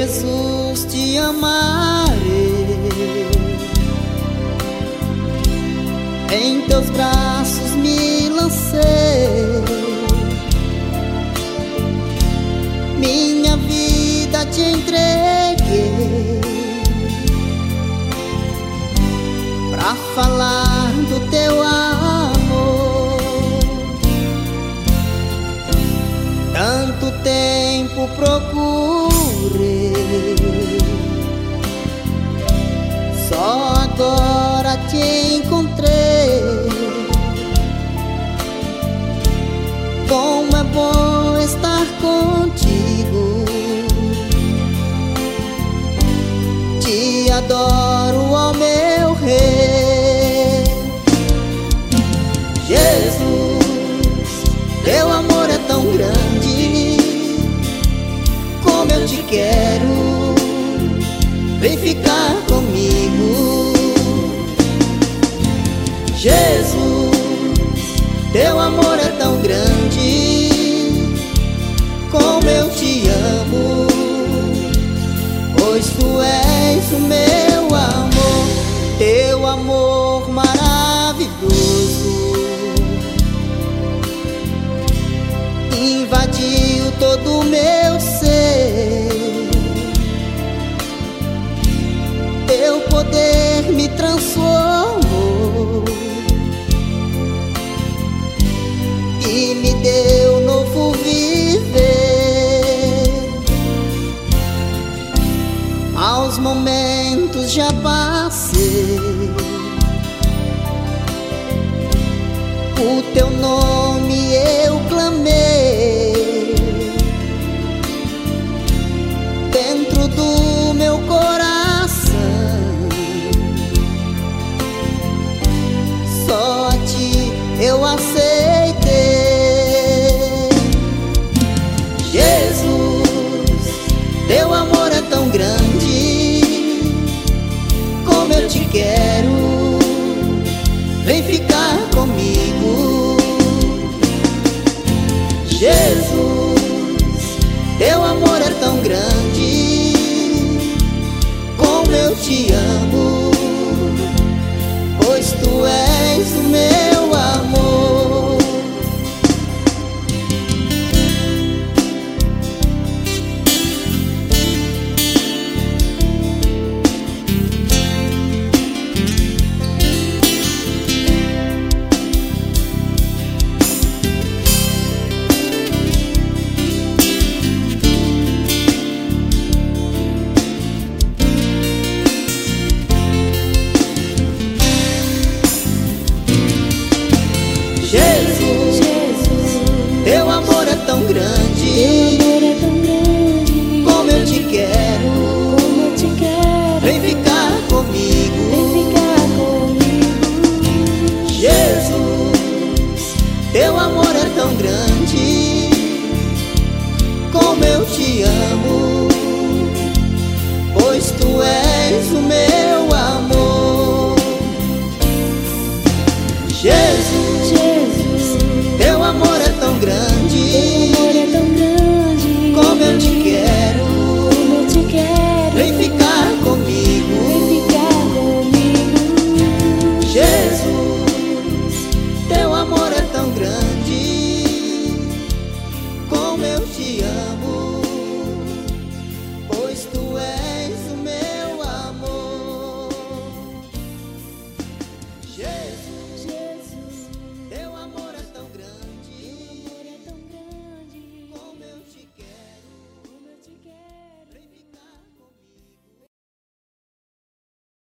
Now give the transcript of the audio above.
Jesus, te amarei, em teus braços me lancei, minha vida te entreguei, pra falar do teu amor. Tanto tempo procurei, só agora te encontrei. Como é bom estar contigo, te adoro, ó meu Rei. Jesus, teu amor é tão grande, como eu te quero, vem ficar comigo. Jesus, teu amor é tão grande, como eu te amo, pois tu és o meu amor. Teu amor maravilhoso invadiu todo o meu ser, teu poder me transformou e me deu novo viver. Aos momentos já passei, o teu nome eu clamei, dentro do meu coração, só a ti eu aceitei. Jesus, teu amor é tão grande, como eu te quero, vem ficar comigo. Jesus, teu amor é tão grande, como eu te amo,